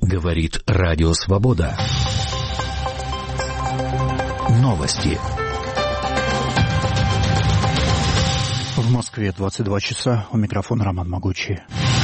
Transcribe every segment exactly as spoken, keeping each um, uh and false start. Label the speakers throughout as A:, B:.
A: Говорит Радио Свобода. Новости.
B: В Москве двадцать два часа. У микрофона Роман Могучий.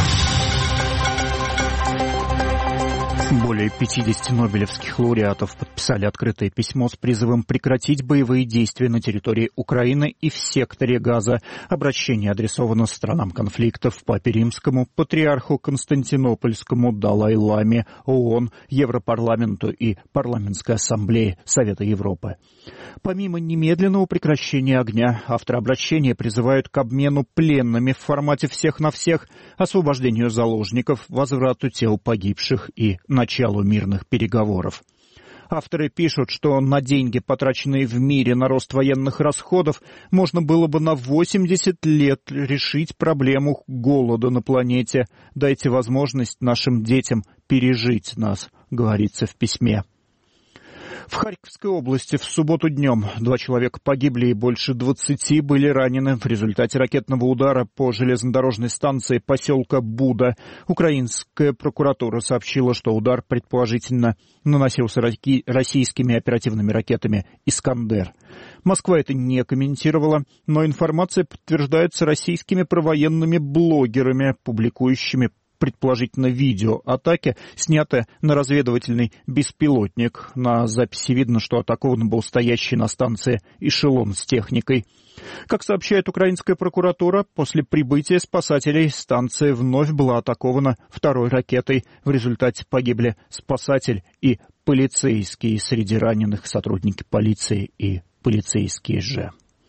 B: Более пятидесяти нобелевских лауреатов подписали открытое письмо с призывом прекратить боевые действия на территории Украины и в секторе Газа. Обращение адресовано странам конфликтов, Папе Римскому, Патриарху Константинопольскому, Далай-Ламе, ООН, Европарламенту и Парламентской ассамблее Совета Европы. Помимо немедленного прекращения огня, авторы обращения призывают к обмену пленными в формате всех на всех, освобождению заложников, возврату тел погибших и началу мирных переговоров. Авторы пишут, что на деньги, потраченные в мире на рост военных расходов, можно было бы на восемьдесят лет решить проблему голода на планете. Дайте возможность нашим детям пережить нас, говорится в письме. В Харьковской области в субботу днем два человека погибли и больше двадцати были ранены в результате ракетного удара по железнодорожной станции поселка Буда. Украинская прокуратура сообщила, что удар предположительно наносился российскими оперативными ракетами «Искандер». Москва это не комментировала, но информация подтверждается российскими провоенными блогерами, публикующими предположительно видео атаки, снятое на разведывательный беспилотник. На записи видно, что атакован был стоящий на станции эшелон с техникой. Как сообщает украинская прокуратура, после прибытия спасателей станция вновь была атакована второй ракетой. В результате погибли спасатель и полицейские. Среди раненых сотрудники полиции и полицейские же.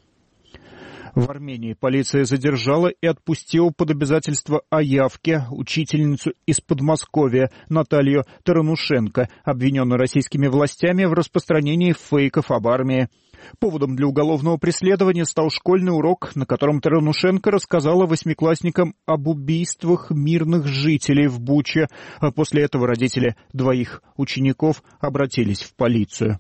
B: В Армении полиция задержала и отпустила под обязательство о явке учительницу из Подмосковья Наталью Таранушенко, обвиненную российскими властями в распространении фейков об армии. Поводом для уголовного преследования стал школьный урок, на котором Таранушенко рассказала восьмиклассникам об убийствах мирных жителей в Буче. А после этого родители двоих учеников обратились в полицию.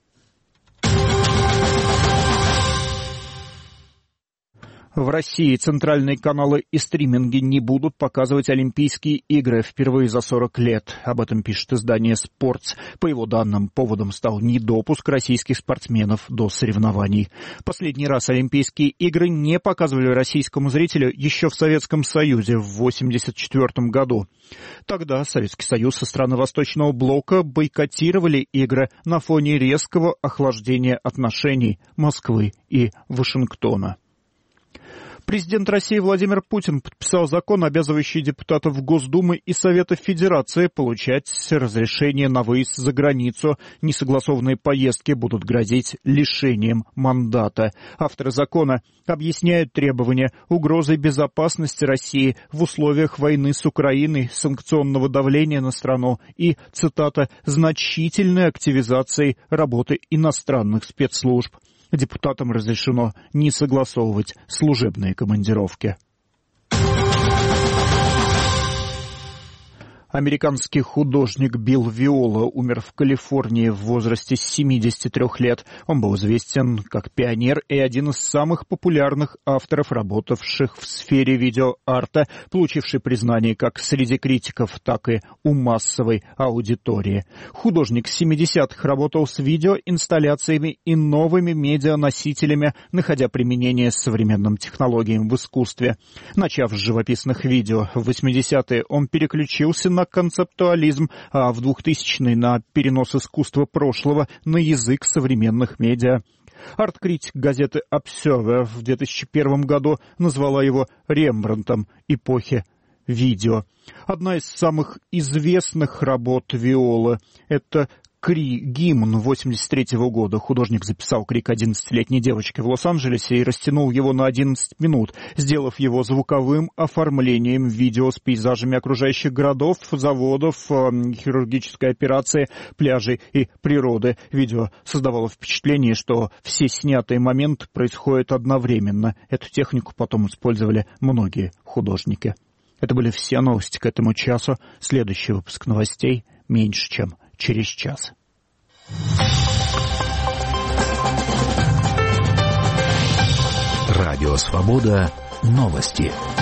B: В России центральные каналы и стриминги не будут показывать Олимпийские игры впервые за сорок лет. Об этом пишет издание «Спортс». По его данным, поводом стал недопуск российских спортсменов до соревнований. Последний раз Олимпийские игры не показывали российскому зрителю еще в Советском Союзе в восемьдесят четвёртом году. Тогда Советский Союз и страны Восточного блока бойкотировали игры на фоне резкого охлаждения отношений Москвы и Вашингтона. Президент России Владимир Путин подписал закон, обязывающий депутатов Госдумы и Совета Федерации получать разрешение на выезд за границу. Несогласованные поездки будут грозить лишением мандата. Авторы закона объясняют требования угрозой безопасности России в условиях войны с Украиной, санкционного давления на страну и, цитата, «значительной активизацией работы иностранных спецслужб». Депутатам разрешено не согласовывать служебные командировки. Американский художник Билл Виола умер в Калифорнии в возрасте семидесяти трёх лет. Он был известен как пионер и один из самых популярных авторов, работавших в сфере видеоарта, получивший признание как среди критиков, так и у массовой аудитории. Художник семидесятых работал с видеоинсталляциями и новыми медианосителями, находя применение современным технологиям в искусстве. Начав с живописных видео в восьмидесятые, он переключился на на концептуализм, а в двухтысячные на перенос искусства прошлого на язык современных медиа. Арт-критик газеты Observer в две тысячи первом году назвала его Рембрандтом эпохи видео. Одна из самых известных работ Виолы — это «Кри», гимн восемьдесят третьего года. Художник записал крик одиннадцатилетней девочки в Лос-Анджелесе и растянул его на одиннадцать минут, сделав его звуковым оформлением видео с пейзажами окружающих городов, заводов, хирургической операции, пляжей и природы. Видео создавало впечатление, что все снятые моменты происходят одновременно. Эту технику потом использовали многие художники. Это были все новости к этому часу. Следующий выпуск новостей меньше, чем через час.
A: Радио Свобода. Новости.